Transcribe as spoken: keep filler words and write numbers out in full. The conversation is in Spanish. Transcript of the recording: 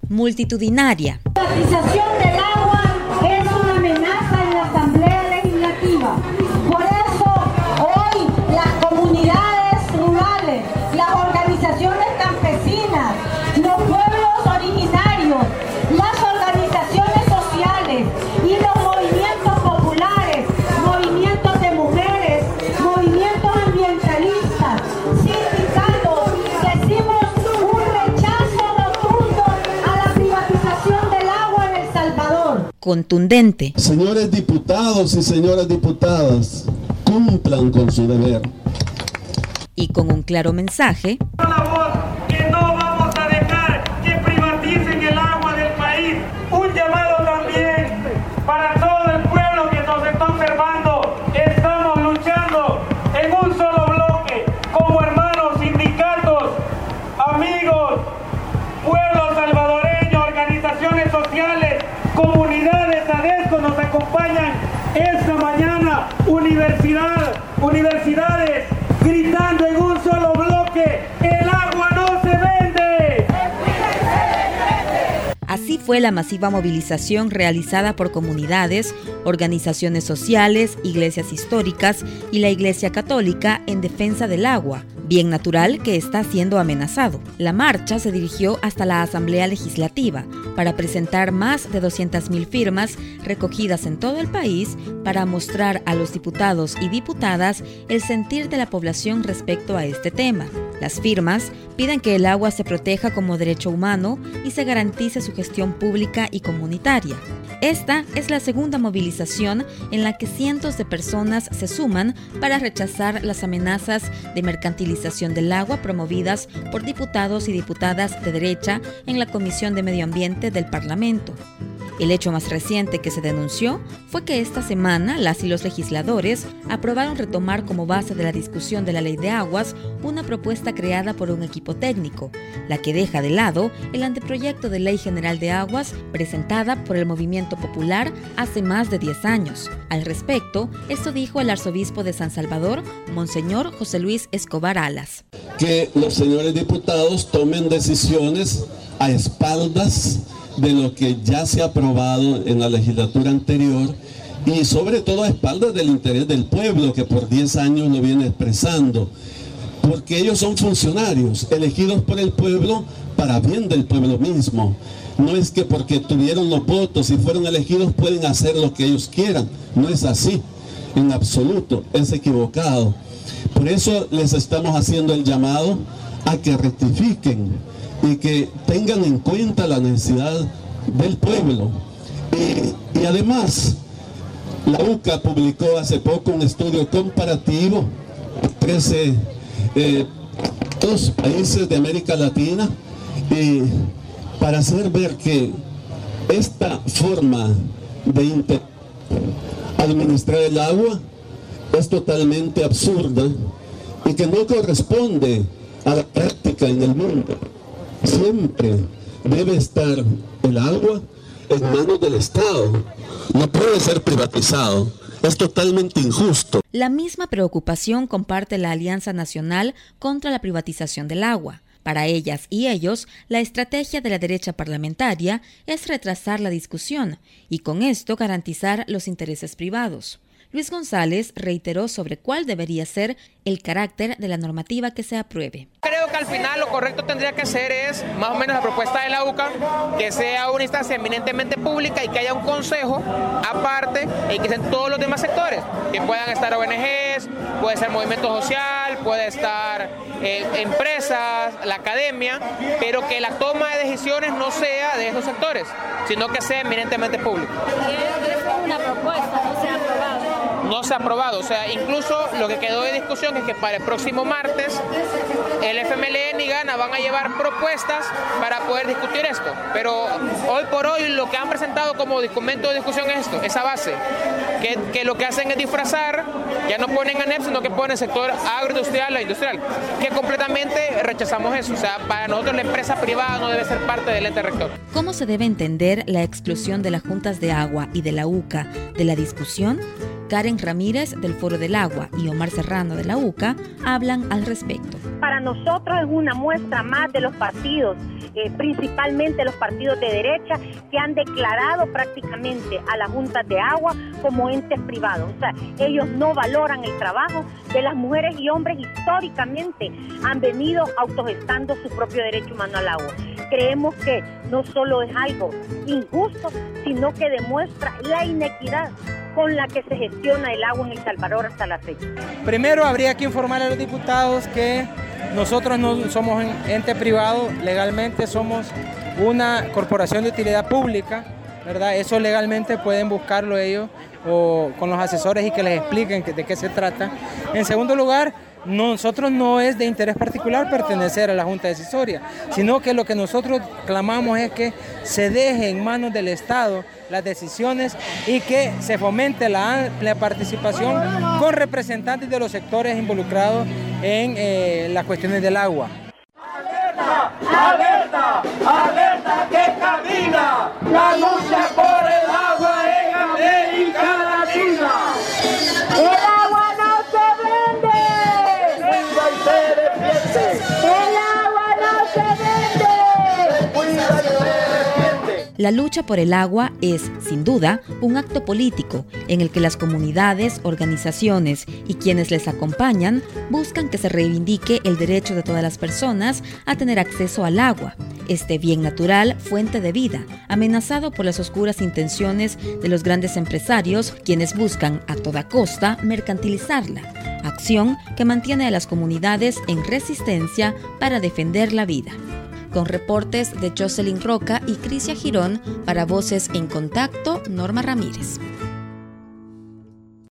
multitudinaria. La privatización del agua es una amenaza en la Asamblea Legislativa. Por eso hoy las comunidades rurales, las organizaciones campesinas, los pueblos originarios, las organizaciones sociales y los movimientos populares, movimientos de mujeres, movimientos ambientalistas, sindicatos, decimos un rechazo rotundo a la privatización del agua en El Salvador. Contundente. Señores diputados y señoras diputadas, cumplan con su deber. Y con un claro mensaje. La voz que no vamos a dejar que privaticen el agua del país. Un llamado también para todo el pueblo que nos está observando. Estamos luchando en un solo bloque, como hermanos, sindicatos, amigos, pueblo salvadoreño, organizaciones sociales, comunidades, ADESCO nos acompañan esta mañana, universidad, universidades, gritando en un solo bloque, el agua no se vende. Así fue la masiva movilización realizada por comunidades, organizaciones sociales, iglesias históricas y la Iglesia Católica en defensa del agua, bien natural que está siendo amenazado. La marcha se dirigió hasta la Asamblea Legislativa para presentar más de doscientas mil firmas recogidas en todo el país para mostrar a los diputados y diputadas el sentir de la población respecto a este tema. Las firmas piden que el agua se proteja como derecho humano y se garantice su gestión pública y comunitaria. Esta es la segunda movilización en la que cientos de personas se suman para rechazar las amenazas de mercantilización del agua promovidas por diputados y diputadas de derecha en la Comisión de Medio Ambiente del Parlamento. El hecho más reciente que se denunció fue que esta semana las y los legisladores aprobaron retomar como base de la discusión de la Ley de Aguas una propuesta creada por un equipo técnico, la que deja de lado el anteproyecto de Ley General de Aguas presentada por el Movimiento Popular hace más de diez años. Al respecto, esto dijo el arzobispo de San Salvador, Monseñor José Luis Escobar Alas. Que los señores diputados tomen decisiones a espaldas de lo que ya se ha aprobado en la legislatura anterior y sobre todo a espaldas del interés del pueblo que por diez años lo viene expresando, porque ellos son funcionarios elegidos por el pueblo para bien del pueblo mismo. No es que porque tuvieron los votos y fueron elegidos pueden hacer lo que ellos quieran, no es así, en absoluto, es equivocado. Por eso les estamos haciendo el llamado a que rectifiquen y que tengan en cuenta la necesidad del pueblo. Y, y además, la U C A publicó hace poco un estudio comparativo de trece eh, dos países de América Latina y para hacer ver que esta forma de administrar el agua es totalmente absurda y que no corresponde a la práctica en el mundo. Siempre debe estar el agua en manos del Estado, no puede ser privatizado, es totalmente injusto. La misma preocupación comparte la Alianza Nacional contra la Privatización del Agua. Para ellas y ellos, la estrategia de la derecha parlamentaria es retrasar la discusión y con esto garantizar los intereses privados. Luis González reiteró sobre cuál debería ser el carácter de la normativa que se apruebe. Creo que al final lo correcto tendría que ser es más o menos la propuesta de la U C A, que sea una instancia eminentemente pública y que haya un consejo aparte y que sean todos los demás sectores, que puedan estar O N Ges, puede ser movimiento social, puede estar eh, empresas, la academia, pero que la toma de decisiones no sea de esos sectores, sino que sea eminentemente pública. Es una propuesta, no se ha aprobado. No se ha aprobado, o sea, incluso lo que quedó de discusión es que para el próximo martes el F M L N y Gana van a llevar propuestas para poder discutir esto, pero hoy por hoy lo que han presentado como documento de discusión es esto, esa base, que, que lo que hacen es disfrazar, ya no ponen A N E P, sino que ponen sector agroindustrial o industrial, que completamente rechazamos eso, o sea, para nosotros la empresa privada no debe ser parte del ente rector. ¿Cómo se debe entender la exclusión de las juntas de agua y de la U C A de la discusión? Karen Ramírez del Foro del Agua y Omar Serrano de la U C A hablan al respecto. Para nosotros es una muestra más de los partidos, eh, principalmente los partidos de derecha, que han declarado prácticamente a las juntas de agua como entes privados. O sea, ellos no valoran el trabajo de las mujeres y hombres. Históricamente han venido autogestando su propio derecho humano al agua. Creemos que no solo es algo injusto, sino que demuestra la inequidad con la que se gestiona el agua en El Salvador hasta la fecha. Primero habría que informar a los diputados que nosotros no somos un ente privado, legalmente somos una corporación de utilidad pública, ¿verdad? Eso legalmente pueden buscarlo ellos o con los asesores y que les expliquen de qué se trata. En segundo lugar, nosotros no es de interés particular pertenecer a la Junta Decisoria, sino que lo que nosotros clamamos es que se deje en manos del Estado las decisiones y que se fomente la amplia participación con representantes de los sectores involucrados en eh, las cuestiones del agua. ¡Alerta! ¡Alerta! ¡Alerta que camina! ¡La lucha por el agua en América Latina! ¡El agua no se vende! ¡Cuida y se defiende! ¡El agua no se vende! ¡Cuida y se defiende! La lucha por el agua es, sin duda, un acto político en el que las comunidades, organizaciones y quienes les acompañan buscan que se reivindique el derecho de todas las personas a tener acceso al agua, este bien natural, fuente de vida, amenazado por las oscuras intenciones de los grandes empresarios, quienes buscan a toda costa mercantilizarla, acción que mantiene a las comunidades en resistencia para defender la vida. Con reportes de Jocelyn Roca y Crisia Girón, para Voces en Contacto, Norma Ramírez.